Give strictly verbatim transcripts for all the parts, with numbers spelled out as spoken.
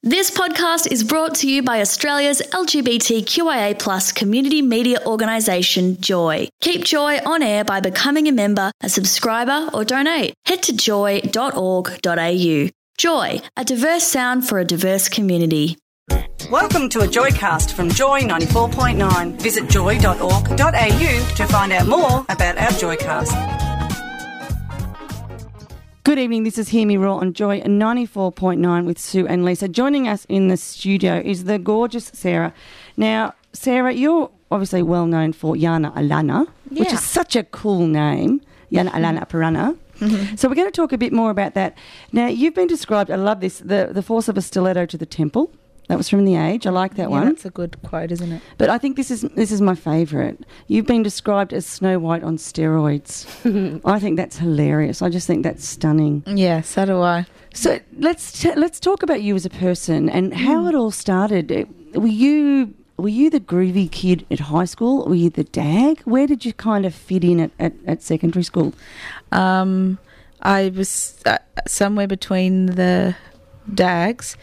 This podcast is brought to you by Australia's L G B T Q I A plus community media organisation, Joy. Keep Joy on air by becoming a member, a subscriber or donate. Head to joy dot org dot a u. Joy, a diverse sound for a diverse community. Welcome to a Joycast from Joy ninety-four point nine. Visit joy dot org dot a u to find out more about our Joycast. Good evening, this is Hear Me Roar on Joy ninety-four point nine with Sue and Lisa. Joining us in the studio is the gorgeous Sarah. Now, Sarah, you're obviously well known for Yana Alana, Yeah. which is such a cool name, Yana Alana Pirana. Mm-hmm. So we're going to talk a bit more about that. Now, you've been described, I love this, the, the force of a stiletto to the temple. That was from The Age. I like that yeah, one. That's a good quote, isn't it? But I think this is this is my favourite. You've been described as Snow White on steroids. I think that's hilarious. I just think that's stunning. Yeah, so do I. So let's t- let's talk about you as a person and how mm. it all started. Were you were you the groovy kid at high school? Were you the dag? Where did you kind of fit in at, at, at secondary school? Um, I was uh, somewhere between the dags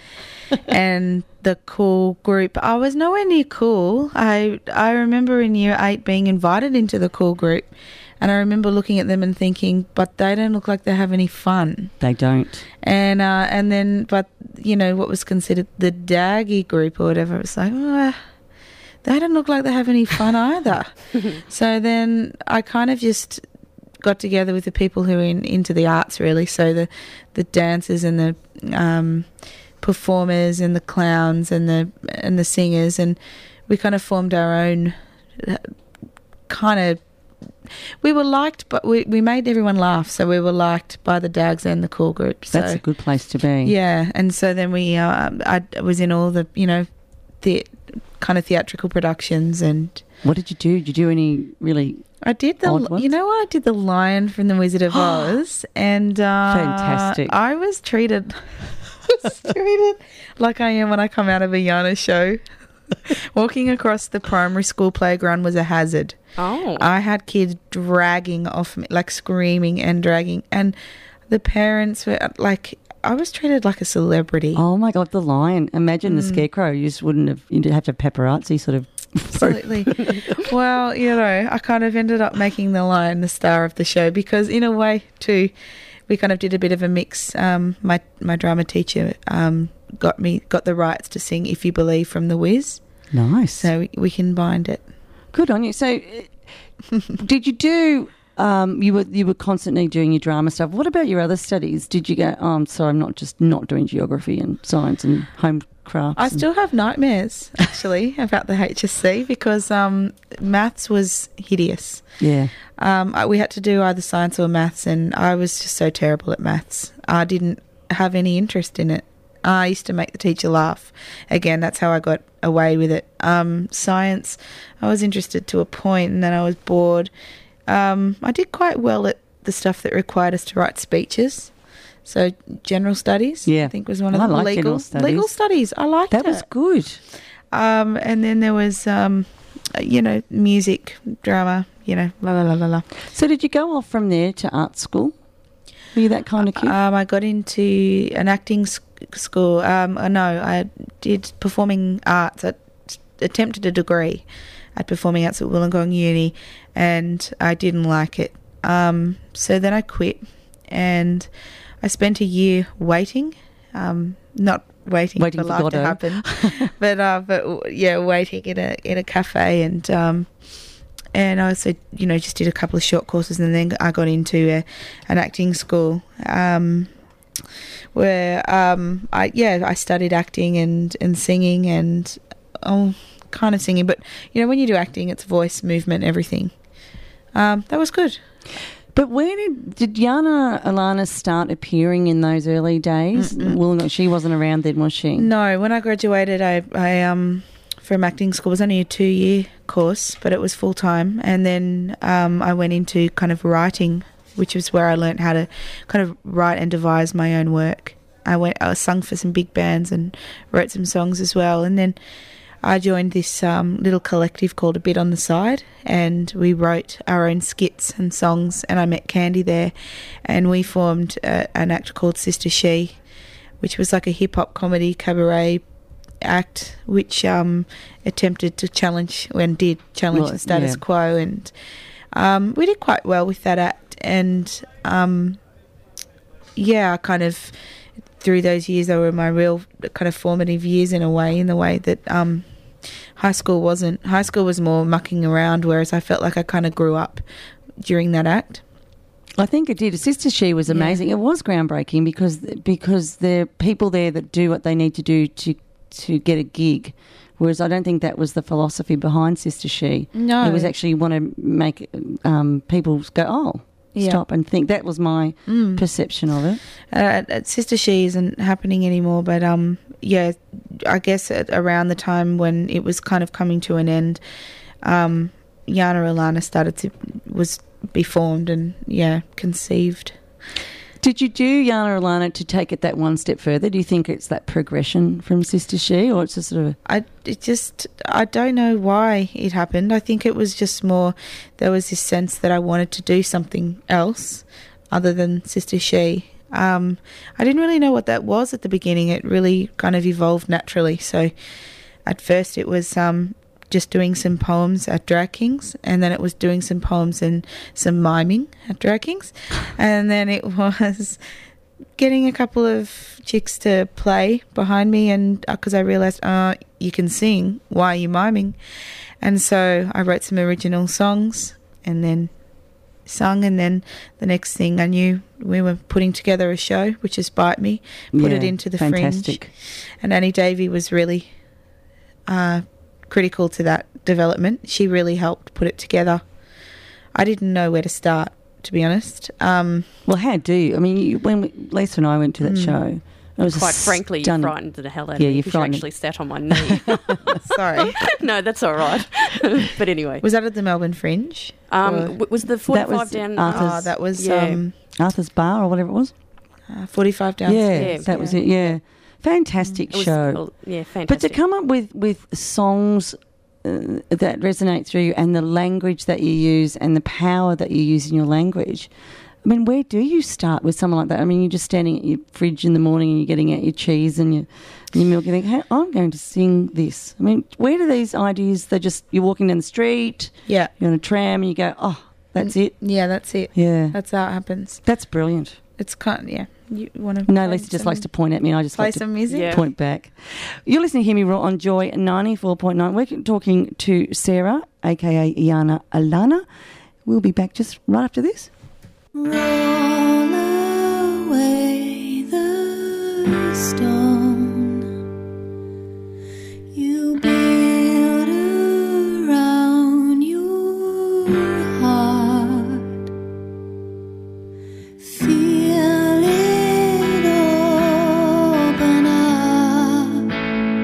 and the cool group. I was nowhere near cool. I I remember in year eight being invited into the cool group, and I remember looking at them and thinking, but they don't look like they have any fun. They don't. And uh, and then, but you know, what was considered the daggy group or whatever, it was like, oh, they don't look like they have any fun either. So then I kind of just got together with the people who are in, into the arts, really. So the the dancers and the um, performers and the clowns and the and the singers, and we kind of formed our own uh, kind of. We were liked, but we, we made everyone laugh. So we were liked by the dags and the cool group. So, that's a good place to be. Yeah, and so then we, uh, I was in all the, you know, the kind of theatrical productions. And what did you do? Did you do any really? I did the, odd ones? You know what? I did the Lion from the Wizard of Oz, and uh, fantastic. I was treated, was treated like I am when I come out of a Yana show. Walking across the primary school playground was a hazard. Oh. I had kids dragging off me, like screaming and dragging, and the parents were like, I was treated like a celebrity. Oh my God, the lion. Imagine mm. the scarecrow. You just wouldn't have, you'd have to have paparazzi sort of. Absolutely. Well, you know, I kind of ended up making the lion the star of the show because in a way too, we kind of did a bit of a mix. Um, my, my drama teacher um, got me, got the rights to sing If You Believe from The Wiz. Nice. So we, we combined it. Good on you. So did you do, um, you were you were constantly doing your drama stuff. What about your other studies? Did you go, oh, I'm sorry, I'm not just not doing geography and science and home crafts? I still have nightmares, actually, about the H S C because um, maths was hideous. Yeah. Um, I- we had to do either science or maths, and I was just so terrible at maths. I didn't have any interest in it. I used to make the teacher laugh. Again, that's how I got away with it. Um, science, I was interested to a point, and then I was bored. Um, I did quite well at the stuff that required us to write speeches. So general studies, yeah. I think was one of I the like legal general studies. legal studies. I liked that it. That was good. Um, and then there was, um, you know, music, drama, you know, la la la la la. So did you go off from there to art school? Were you that kind of kid? Um, I got into an acting sc- school. Um, uh, no, I did performing arts. I attempted a degree at performing arts at Wollongong Uni, and I didn't like it. Um, so then I quit, and I spent a year waiting, um, not waiting, waiting for, for life Godot. to happen, but uh, but yeah, waiting in a in a cafe, and um, and I also, you know, just did a couple of short courses, and then I got into a, an acting school, um, where um, I yeah I studied acting and, and singing and oh kind of singing, but you know when you do acting, it's voice, movement, everything. Um, that was good. But where did did Yana Alana start appearing in those early days? Well, she wasn't around then, was she? No, when I graduated, I I um. from acting school. It was only a two-year course, but it was full-time. And then um, I went into kind of writing, which was where I learnt how to kind of write and devise my own work. I went, I sung for some big bands and wrote some songs as well. And then I joined this um, little collective called A Bit on the Side, and we wrote our own skits and songs, and I met Candy there, and we formed a, an act called Sister She, which was like a hip hop comedy cabaret act, which um, attempted to challenge and did challenge Well, the status yeah. quo, and um, we did quite well with that act. And um, yeah, I kind of through those years, they were my real kind of formative years in a way, in the way that um, high school wasn't. High school was more mucking around, whereas I felt like I kind of grew up during that act. I think it did. Sister She was amazing. It was groundbreaking because because there are people there that do what they need to do to to get a gig, whereas I don't think that was the philosophy behind Sister She. No. It was actually want to make um, people go, oh, Yeah. stop and think. That was my Mm. perception of it. Uh, at Sister She isn't happening anymore, but um, yeah, I guess at around the time when it was kind of coming to an end, um, Yana Alana started to was be formed and yeah conceived. Did you do Yana Alana to take it that one step further? Do you think it's that progression from Sister She, or it's just sort of... I it just I don't know why it happened. I think it was just more there was this sense that I wanted to do something else other than Sister She. Um, I didn't really know what that was at the beginning. It really kind of evolved naturally. So at first it was um, just doing some poems at Drag Kings, and then it was doing some poems and some miming at Drag Kings, and then it was getting a couple of chicks to play behind me, and because I realised, uh, you can sing, why are you miming? And so I wrote some original songs and then sung, and then the next thing I knew, we were putting together a show, which is Bite Me, put Yeah, it into the fantastic. Fringe, and Annie Davey was really uh, critical to that development. She really helped put it together. I didn't know where to start, to be honest. Um, Well, how do you? I mean, you, when we, Lisa and I went to that Mm. show, it was Quite frankly, you stunning. frightened the hell out Yeah, of me you because you frightened- actually sat on my knee. sorry. No, that's all right. But anyway, Was that at the Melbourne Fringe? um, Or- w- was the forty-five was down? Arthur's- Oh, that was Yeah. um, Arthur's Bar or whatever it was. uh, forty-five down. Yeah, Yeah. that was it. Yeah, fantastic It was- show. well, yeah, fantastic. But to come up with with songs uh, that resonate through you, and the language that you use, and the power that you use in your language. I mean, where do you start with someone like that? I mean, you're just standing at your fridge in the morning and you're getting out your cheese and your, and your milk. You think, hey, I'm going to sing this. I mean, where do these ideas? They just you're walking down the street, Yeah. you're on a tram, and you go, oh, that's it. Yeah, that's it. Yeah, That's how it happens. that's brilliant. It's kind yeah. You want to No, Lisa just likes to point at me, and I just play like to some music? Yeah. point back. You're listening to Hear Me Raw on Joy ninety-four point nine. We're talking to Sarah, aka Yana Alana. We'll be back just right after this. Roll away the stone you build around your heart. Feel it open up.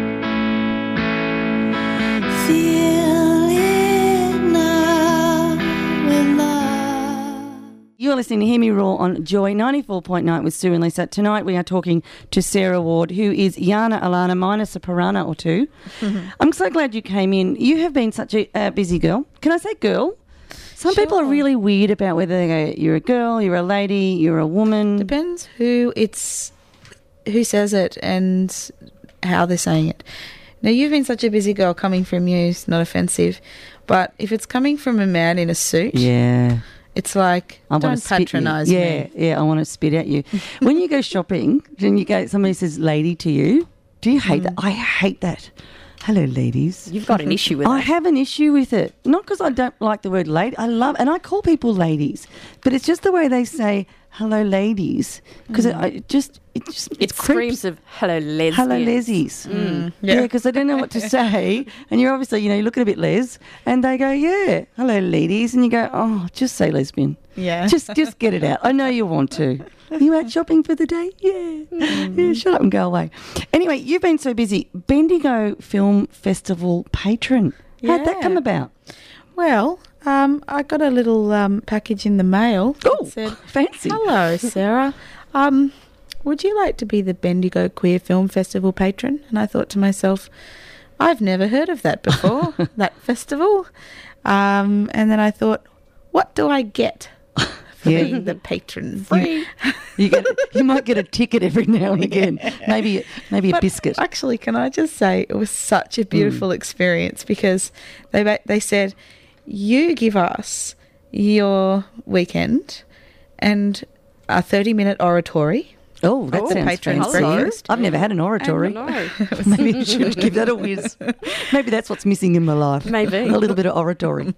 Feel it now with love. You're listening to Hear Me Raw on Joy ninety-four point nine with Sue and Lisa. Tonight we are talking to Sarah Ward, who is Yana Alana minus a piranha or two. I'm so glad you came in. You have been such a uh, busy girl. Can I say girl? Some people are Sure. really weird about whether they go, you're a girl, you're a lady, you're a woman. Depends who it's who says it and how they're saying it. Now, you've been such a busy girl. Coming from you is not offensive, but if it's coming from a man in a suit, Yeah. it's like I want don't to spit patronise you. me. Yeah, yeah, I want to spit at you. When you go shopping and you go, somebody says lady to you, do you hate that? I hate that. Hello, ladies. You've got an issue with I it. have an issue with it. Not because I don't like the word lady. I love, and I call people ladies, but it's just the way they say hello, ladies, because it, I- it just it just It creeps. screams of hello, lesbians. Hello, lesies. Mm, Yeah, because they don't know what to say, and you're obviously, you know, you're looking a bit les, and they go, yeah, hello, ladies, and you go, oh, just say lesbian. Yeah. Just just get it out. I know you want to. You out shopping for the day? Yeah. Yeah, shut up and go away. Anyway, you've been so busy. Bendigo Film Festival patron. How'd that Yeah. come about? Well, um, I got a little um, package in the mail that Oh, said, fancy. "Hello, Sarah. Um, would you like to be the Bendigo Queer Film Festival patron?" And I thought to myself, I've never heard of that before, that festival. Um, and then I thought, what do I get Yeah. being the patron. You, you, get, you might get a ticket every now and again. Maybe maybe a But biscuit. Actually, can I just say it was such a beautiful experience because they ba- they said, you give us your weekend and a thirty minute oratory. Oh, that the sounds patron's fancy. breakfast. I've never had an oratory. No, Maybe you should give that a whiz. Maybe that's what's missing in my life. Maybe. A little bit of oratory.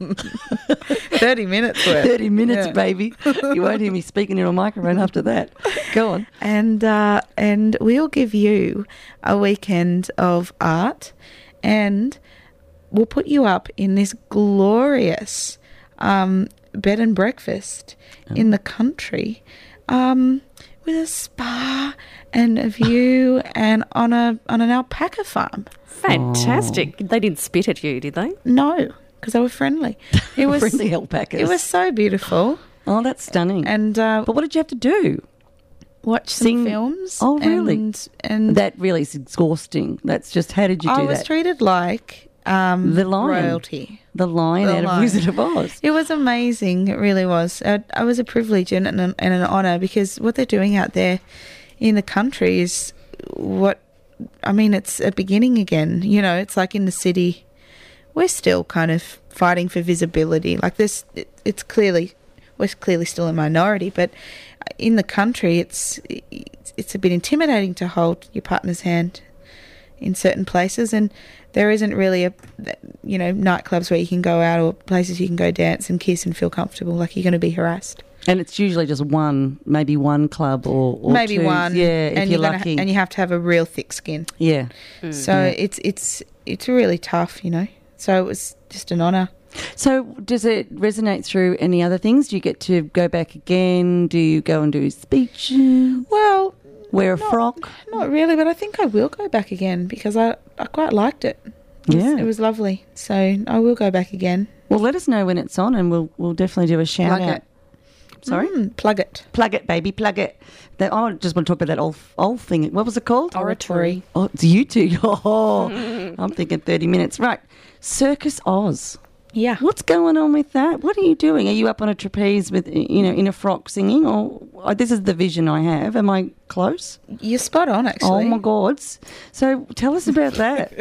thirty minutes worth. thirty minutes, Yeah. baby. You won't hear me speaking in a microphone after that. Go on. And uh, and we'll give you a weekend of art, and we'll put you up in this glorious um, bed and breakfast in the country, um, with a spa and a view, and on a on an alpaca farm. fantastic. They didn't spit at you, did they? No, because they were friendly. It was Friendly alpacas. it was so beautiful, Oh, that's stunning. and uh, but what did you have to do? watch some sing- films. Oh, really? And, and That really is exhausting. That's just, how did you do I was that? treated like um, The lion. royalty. The lion The out lion. of Wizard of Oz. It was amazing. It really was. Uh, it was a privilege and an, and an honour because what they're doing out there in the country is what, I mean, it's a beginning again. You know, it's like in the city, we're still kind of fighting for visibility. Like this, it, it's clearly, we're clearly still a minority, but in the country, it's it's a bit intimidating to hold your partner's hand in certain places, and there isn't really a, you know, nightclubs where you can go out or places you can go dance and kiss and feel comfortable. Like you're going to be harassed. And it's usually just one, maybe one club or, or Maybe two. one, Yeah, if and you're gonna lucky. ha- and you have to have a real thick skin. yeah. So it's it's it's really tough, you know. So it was just an honour. So does it resonate through any other things? Do you get to go back again? Do you go and do speeches? Well, Wear a not- frock? not really, but I think I will go back again because I I quite liked it. It was, Yeah. it was lovely. So I will go back again. Well, let us know when it's on and we'll we'll definitely do a shout Plug out. it. Sorry? Mm, plug it. Plug it, baby, plug it. That, I just want to talk about that old, old thing. What was it called? Oratory. Oh, it's you two. Oh, I'm thinking thirty minutes. Right. Circus Oz. Yeah. What's going on with that? What are you doing? Are you up on a trapeze with, you know, in a frock singing? Or oh, this is the vision I have. Am I close? You're spot on, actually. Oh, my gods. So tell us about that.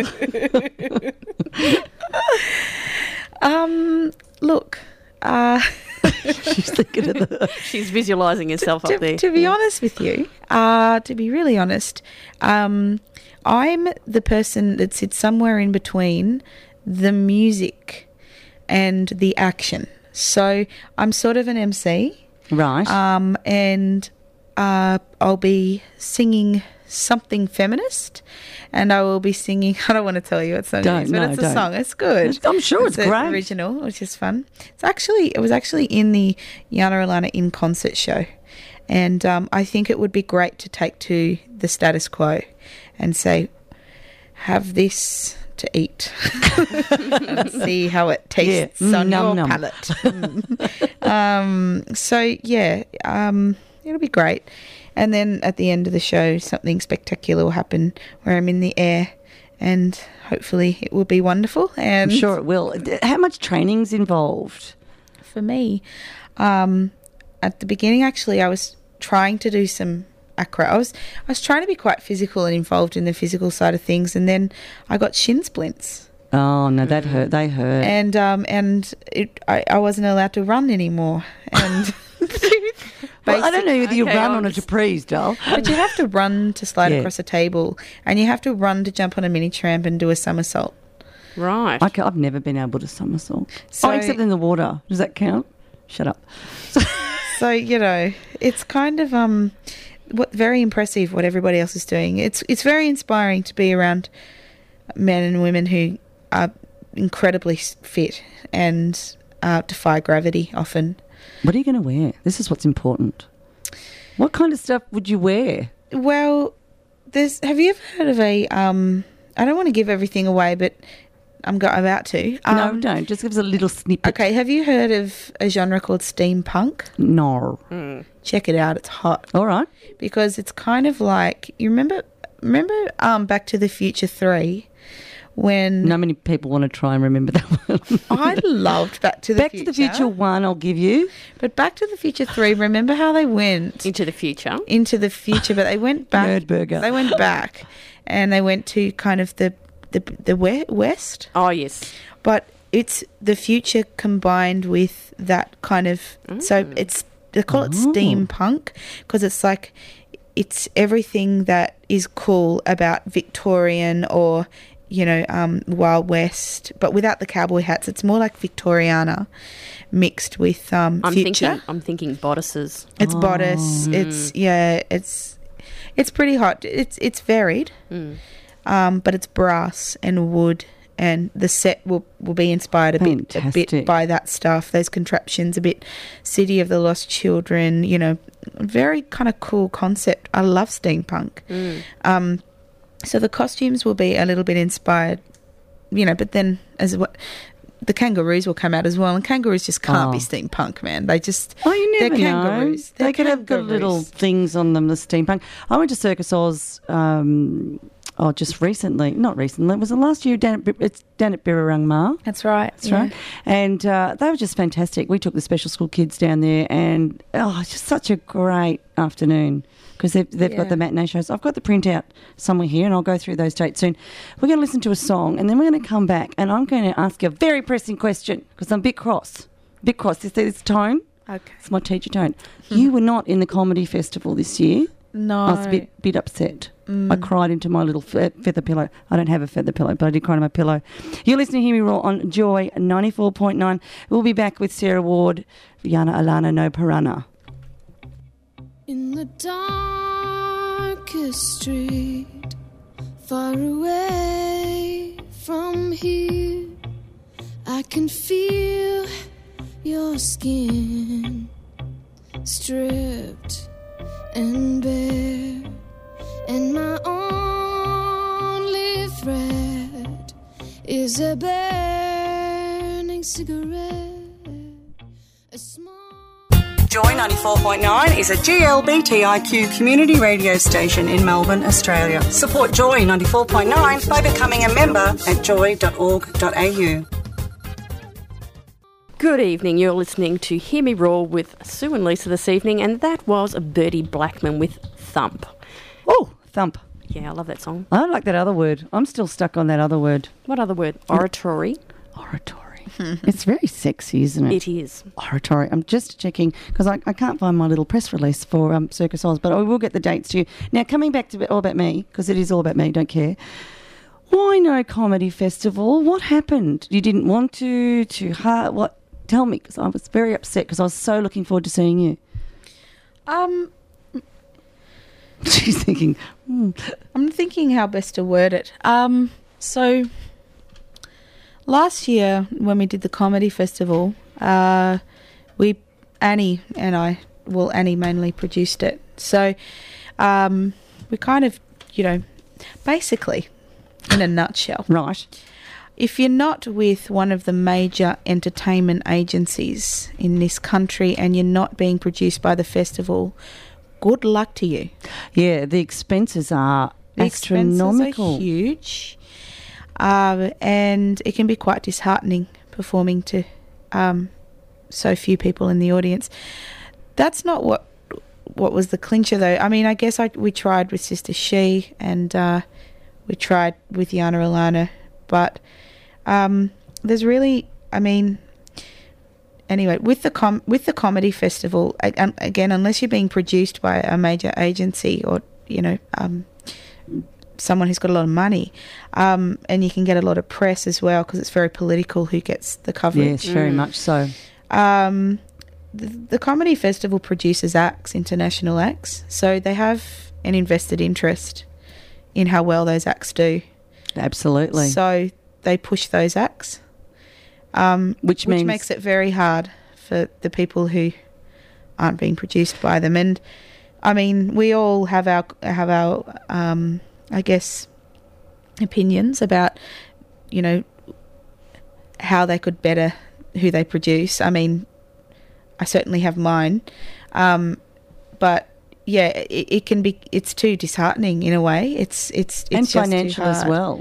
Um, look, uh, She's thinking of the... She's visualising herself to, up there. to be honest with you, uh, to be really honest, um, I'm the person that sits somewhere in between the music and the action. So I'm sort of an M C, Right. um, and uh, I'll be singing something feminist, and I will be singing. I don't want to tell you what song Don't, it is, but no, it's a don't. song. It's good. I'm sure it's a great. Original, which is fun. It's actually it was actually in the Yana Alana in concert show, and um, I think it would be great to take to the status quo and say, have this to eat and see how it tastes Yeah. on Nom, your nom. palate. Mm. um, so yeah, um, it'll be great. And then at the end of the show, something spectacular will happen where I'm in the air, and hopefully it will be wonderful. And I'm sure it will. How much training's involved? for me, um, at the beginning, actually, I was trying to do some acro. I was I was trying to be quite physical and involved in the physical side of things, and then I got shin splints, Oh, no, that hurt. They hurt. and um, and it, I, I wasn't allowed to run anymore, and. Well, I don't know whether you Okay, run I'll on a just- trapeze, doll. But you have to run to slide Yeah. across a table, and you have to run to jump on a mini tramp and do a somersault. Right. I ca- I've never been able to somersault. So- oh, except in the water. Does that count? Shut up. So you know, it's kind of um, what very impressive what everybody else is doing. It's it's very inspiring to be around men and women who are incredibly s- fit and uh, defy gravity often. What are you going to wear? This is what's important. What kind of stuff would you wear? Well, there's. Have you ever heard of a? Um, I don't want to give everything away, but I'm go- about to. no, Um, don't. Just give us a little snippet. Okay, have you heard of a genre called steampunk? No. Check it out. It's hot All right. because it's kind of like you remember remember um Back to the Future three when Not many people want to try and remember that one. I loved Back to the Back Future. to the Future one, I'll give you. But Back to the Future three, remember how they went Into the future. into the future, but they went back. Nerdburger. They went back, and they went to kind of the the the we- west. Oh, yes. But it's the future combined with that kind of. So it's they call it Oh. steampunk because it's like it's everything that is cool about Victorian or you know um, Wild West, but without the cowboy hats. It's more like Victoriana mixed with um, I'm future. thinking. I'm thinking bodices. It's bodice. It's yeah. It's it's pretty hot. It's it's varied, um, but it's brass and wood, and the set will, will be inspired a bit a Fantastic. bit by that stuff. Those contraptions, a bit City of the Lost Children. You know, very kind of cool concept. I love steampunk. Um, so the costumes will be a little bit inspired, you know. But then as what. The kangaroos will come out as well, and kangaroos just can't Oh. be steampunk, man. They just Oh, you never they're know. kangaroos. They They're could have good little kangaroos. things on them, the steampunk. I went to Circus Oz, um, oh, just recently. Not recently. Was it last year? Down at, it's down at Birrarung Ma. That's right. That's right. And uh, they were just fantastic. We took the special school kids down there, and oh, it's just such a great afternoon because they've, they've got Yeah. the matinee shows. I've got the printout somewhere here, and I'll go through those dates soon. We're going to listen to a song, and then we're going to come back, and I'm going to ask you a very pressing question because I'm a bit cross. A bit cross. This, this tone. Okay. It's my teacher tone. You were not in the comedy festival this year. No. I was a bit, bit upset. I cried into my little fe- feather pillow. I don't have a feather pillow, but I did cry into my pillow. You're listening to Hear Me Roar on Joy ninety-four point nine. We'll be back with Sarah Ward, Yana Alana No Parana. In the darkest street, far away from here, I can feel your skin stripped and bare, and my only thread is a burning cigarette, a small. Joy ninety-four point nine is a G L B T I Q community radio station in Melbourne, Australia. Support Joy ninety-four point nine by becoming a member at joy dot org dot a u. Good evening. You're listening to Hear Me Roar with Sue and Lisa this evening, and that was Bertie Blackman with Thump. Oh, thump. Yeah, I love that song. I like that other word. I'm still stuck on that other word. What other word? Oratory. Oratory. It's very sexy, isn't it? It is. Oratory. I'm just checking because I, I can't find my little press release for um, Circus Oz, but I will get the dates to you. Now, coming back to All About Me, because it is all about me, don't care. Why no comedy festival? What happened? You didn't want to? Too hard? What? Tell me, because I was very upset because I was so looking forward to seeing you. Um, She's thinking, hmm. I'm thinking how best to word it. Um, so last year when we did the comedy festival, uh, we Annie and I, well, Annie mainly produced it. So um, we kind of, you know, basically, in a nutshell, Right. if you're not with one of the major entertainment agencies in this country and you're not being produced by the festival, good luck to you. Yeah, the expenses are The astronomical. expenses are huge, uh, and it can be quite disheartening performing to um, so few people in the audience. That's not what what was the clincher, though. I mean, I guess I, we tried with Sister She, and uh, we tried with Yana Alana, but um, there's really, I mean, anyway, with the com- with the comedy festival, a- um, again, unless you're being produced by a major agency or, you know, um, someone who's got a lot of money, um, and you can get a lot of press as well because it's very political who gets the coverage. Yes, very much so. Um, the, the comedy festival produces acts, international acts, so they have an invested interest in how well those acts do. Absolutely. So they push those acts, um, Which which means- makes it very hard for the people who aren't being produced by them. And I mean, we all have our have our um, I guess opinions about, you know, how they could better who they produce. I mean, I certainly have mine, um, but yeah, it, it can be. It's too disheartening in a way. It's it's, it's and just too financial as hard. well.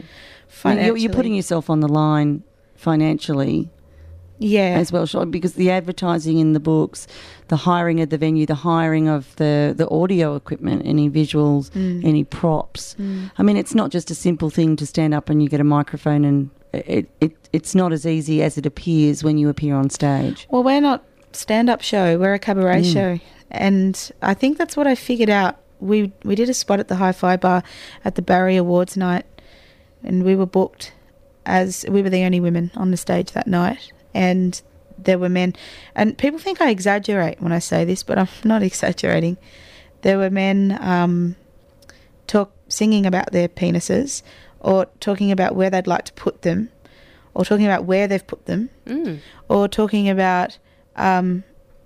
You're, you're putting yourself on the line financially yeah. as well, Charlotte, because the advertising in the books, the hiring of the venue, the hiring of the, the audio equipment, any visuals, Mm. any props. I mean, it's not just a simple thing to stand up and you get a microphone, and it, it it's not as easy as it appears when you appear on stage. Well, we're not stand-up show. We're a cabaret Mm. show. And I think that's what I figured out. We we did a spot at the Hi-Fi Bar at the Barry Awards night, and we were booked as we were the only women on the stage that night, and there were men. And people think I exaggerate when I say this, but I'm not exaggerating. There were men um, talk singing about their penises, or talking about where they'd like to put them, or talking about where they've put them, Mm. or talking about um,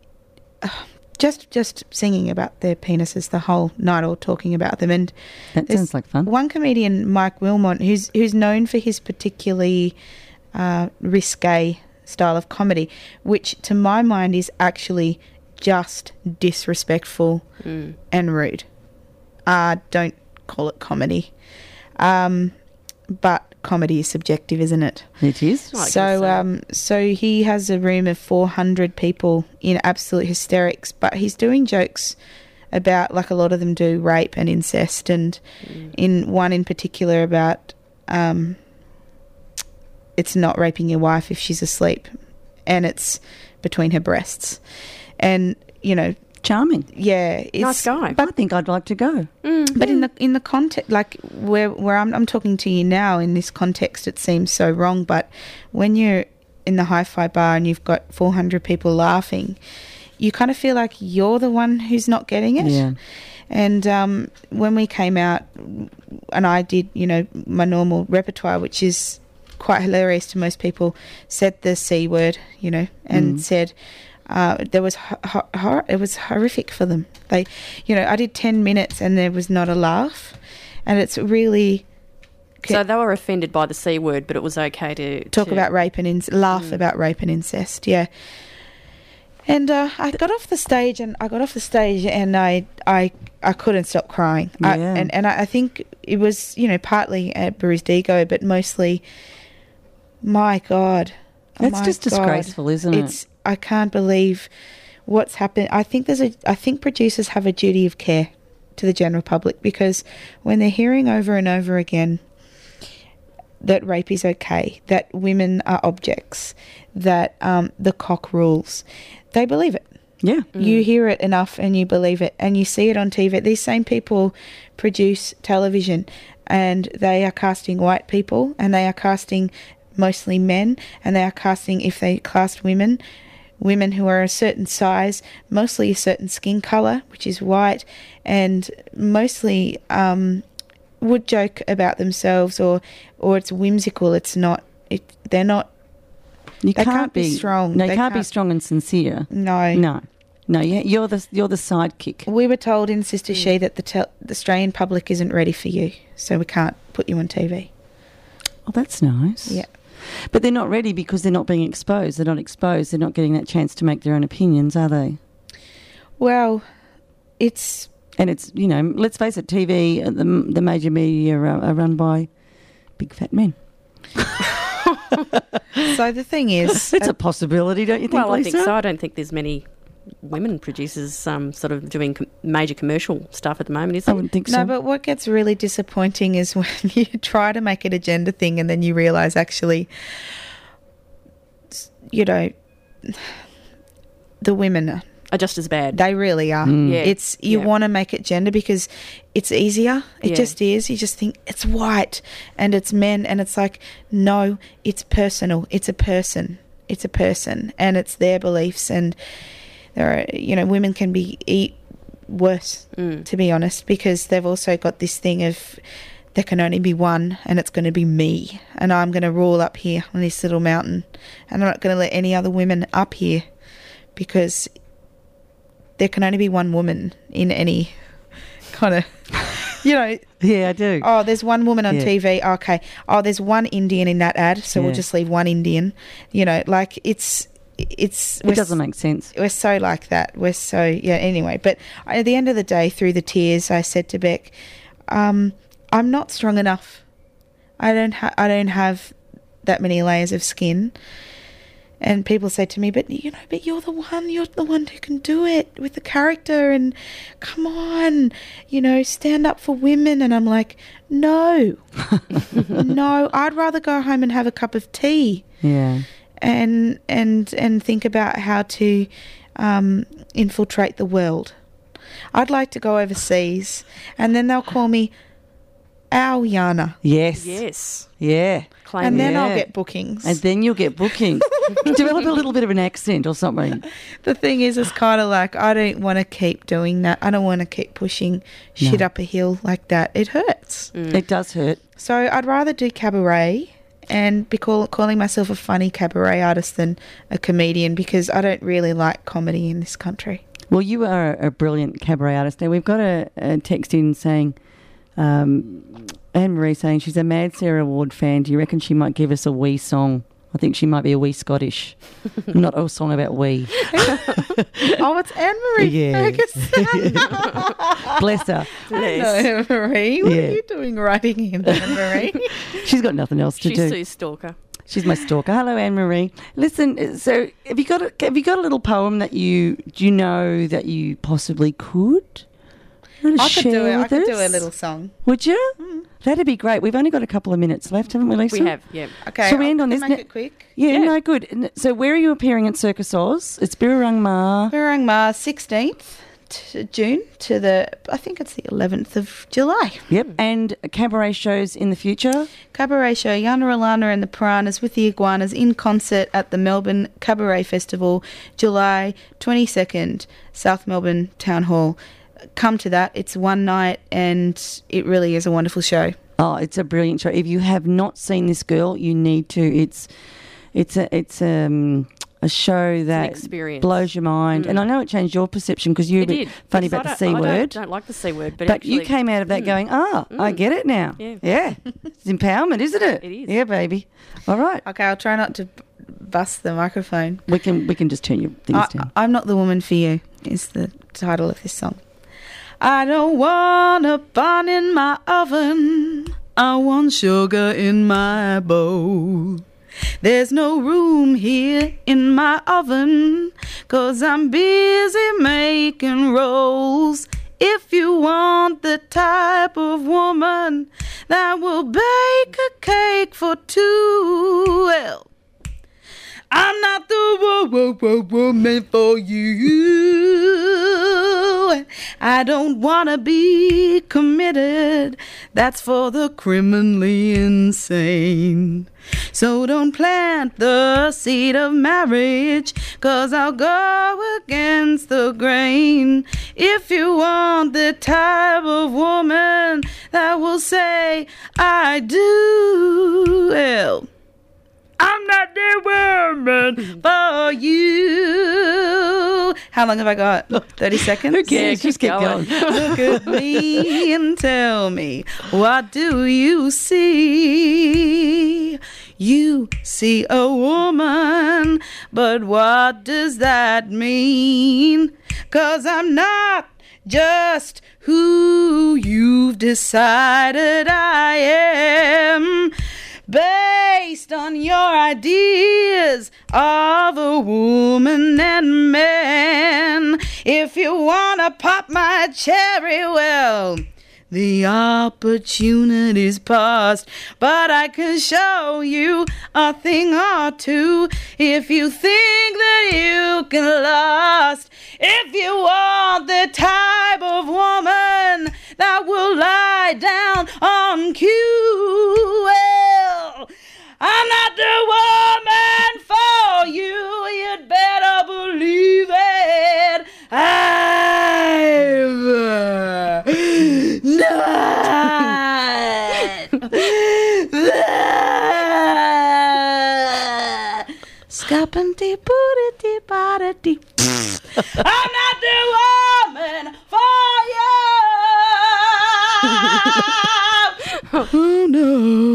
just just singing about their penises the whole night, or talking about them. And That there's sounds like fun. one comedian, Mike Wilmot, who's who's known for his particularly uh, risque style of comedy, which to my mind is actually just disrespectful Mm. and rude. Uh, don't call it comedy. Um, but comedy is subjective, isn't it? It is. I guess So, so. um, so he has a room of four hundred people in absolute hysterics, but he's doing jokes about, like a lot of them do, rape and incest, and Mm. in one in particular about um, it's not raping your wife if she's asleep, and it's between her breasts, and you know, Charming. yeah, it's, Nice guy. I think I'd like to go. Mm. But in the in the context, like where where I'm I'm talking to you now, in this context, it seems so wrong. But when you're in the Hi-Fi Bar and you've got four hundred people laughing, you kind of feel like you're the one who's not getting it. Yeah. And um, when we came out, and I did, you know, my normal repertoire, which is quite hilarious to most people, said the C word, you know, and Mm. said. Uh, there was ho- ho- hor- it was horrific for them. They, you know, I did ten minutes and there was not a laugh, and it's really So they were offended by the C word, but it was okay to talk to- about rape and inc- laugh Mm. about rape and incest. Yeah. And uh, I got off the stage, and I got off the stage, and I I I couldn't stop crying. I, Yeah. and and I I think it was, you know, partly a bruised ego, but mostly, my God, oh That's my just God. disgraceful, isn't it? It's I can't believe what's happened. I think there's a I think producers have a duty of care to the general public, because when they're hearing over and over again that rape is okay, that women are objects, that um, the cock rules, they believe it. Yeah. You hear it enough and you believe it, and you see it on T V. These same people produce television, and they are casting white people, and they are casting mostly men, and they are casting, if they cast women, women who are a certain size, mostly a certain skin colour, which is white, and mostly um, would joke about themselves, or or it's whimsical. It's not. It, they're not. You They can't, can't be strong. No, you They can't, be can't- strong and sincere. No. No. No, you- you're the you're the sidekick. We were told in Sister She that the, tel- the Australian public isn't ready for you, so we can't put you on T V. Oh, that's nice. Yeah. But they're not ready because they're not being exposed. They're not exposed. They're not getting that chance to make their own opinions, are they? Well, it's And it's, you know, let's face it, T V, uh, the, the major media are, are run by big fat men. so the thing is, It's a possibility, don't you think, Well, I Lisa? think so. I don't think there's many women producers um, sort of doing com- major commercial stuff at the moment, is I there? wouldn't think no, so. but what gets really disappointing is when you try to make it a gender thing, and then you realise actually, you know, the women are. Are just as bad. They really are. Mm. Yeah. It's you Yeah. want to make it gender because it's easier. It Yeah. just is. You just think it's white and it's men, and it's like, no, it's personal. It's a person. It's a person, and it's their beliefs. And there are, you know, women can be eat worse, Mm. to be honest, because they've also got this thing of there can only be one, and it's going to be me, and I'm going to rule up here on this little mountain, and I'm not going to let any other women up here because there can only be one woman in any kind of, you know, yeah, I do. oh, there's one woman on Yeah. T V, okay. Oh, there's one Indian in that ad, so we'll Yeah. just leave one Indian. You know, like it's, it's... it doesn't make sense. We're so like that. We're so, yeah, anyway. But at the end of the day, through the tears, I said to Beck, um, I'm not strong enough. I don't ha- I don't have that many layers of skin. And people say to me, but you know, but you're the one, you're the one who can do it with the character, and come on, you know, stand up for women. And I'm like, no, no, I'd rather go home and have a cup of tea. Yeah. And, and, and think about how to um, infiltrate the world. I'd like to go overseas, and then they'll call me Our Yana. Yes. Yes. Yeah. Claim And then Yeah. I'll get bookings. And then you'll get bookings. Develop a little bit of an accent or something. The thing is, it's kind of like, I don't want to keep doing that. I don't want to keep pushing shit No. up a hill like that. It hurts. It does hurt. So I'd rather do cabaret and be call, calling myself a funny cabaret artist than a comedian, because I don't really like comedy in this country. Well, you are a brilliant cabaret artist. Now, we've got a, a text in saying, um, Anne-Marie saying she's a Mad Sarah Ward fan. Do you reckon she might give us a wee song? I think she might be a wee Scottish, not a song about wee. Oh, it's Anne-Marie Yeah. Ferguson. Bless her. Hello, Anne-Marie. What Yeah. are you doing writing in, Anne-Marie? She's got nothing else to She's do. Sue's stalker. She's my stalker. Hello, Anne-Marie. Listen, so have you got a, have you got a little poem that you do you know that you possibly could? I could do it. I with could do a us? little song. Would you? That'd be great. We've only got a couple of minutes left, haven't we, Lisa? We have, yeah. Okay, Shall we I'll end on can this? make Ne- it quick. Yeah, Yeah. no, good. N- So where are you appearing at Circus Oz? It's Birrarung Ma. Birrarung Ma, sixteenth to June to the, I think it's the eleventh of July. Yep. And cabaret shows in the future? Cabaret show, Yana Alana and the Piranhas with the Iguanas in concert at the Melbourne Cabaret Festival, July twenty-second, South Melbourne Town Hall. Come to that. It's one night and it really is a wonderful show. Oh, it's a brilliant show. If you have not seen this girl, you need to. It's it's a it's um a show that experience. blows your mind. And I know it changed your perception because you're a It bit did. funny Because about I the C don't- I word. don't, don't like the C word, but, But actually, you came out of that going, ah, I get it now. Yeah. Yeah. It's empowerment, isn't it? It is. Yeah, baby. All right. Okay, I'll try not to b- bust the microphone. We can we can just turn your things I, down. I'm Not the Woman for You is the title of this song. I don't want a bun in my oven. I want sugar in my bowl. There's no room here in my oven, 'cause I'm busy making rolls. If you want the type of woman that will bake a cake for two, well, I'm not the wo- wo- wo- woman for you. I don't want to be committed. That's for the criminally insane. So don't plant the seed of marriage, 'cause I'll go against the grain. If you want the type of woman that will say, I do, well, I'm not the woman for you. How long have I got? thirty seconds? Who cares? Yeah, Just keep keep going. going. Look at me and tell me, what do you see? You see a woman, but what does that mean? 'Cause I'm not just who you've decided I am, based on your ideas of a woman and man. If you wanna pop my cherry, well, the opportunity's past, but I can show you a thing or two if you think that you can last. If you want the type of woman that will lie down on cue, well, I'm not the woman for you. You'd better believe it. I'm not. Scapanty booty body. I'm not the woman for you. Oh no.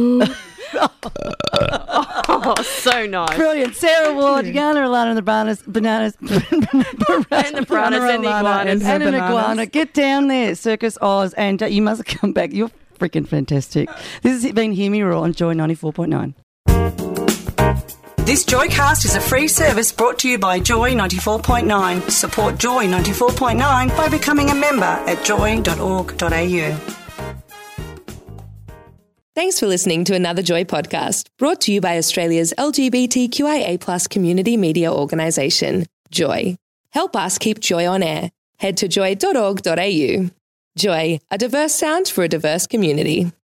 Oh, so nice. Brilliant. Sarah Ward, Yana Alana and the bananas, bananas, And the piranhas and the iguanas. and an iguana. Get down there, Circus Oz, and uh, you must come back. You're freaking fantastic. This has been Hear Me Roar on Joy ninety-four point nine. This Joycast is a free service brought to you by Joy ninety-four point nine. Support Joy ninety-four point nine by becoming a member at joy dot org dot a u. Thanks for listening to another Joy podcast, brought to you by Australia's L G B T Q I A plus community media organisation, Joy. Help us keep Joy on air. Head to joy dot org dot a u. Joy, a diverse sound for a diverse community.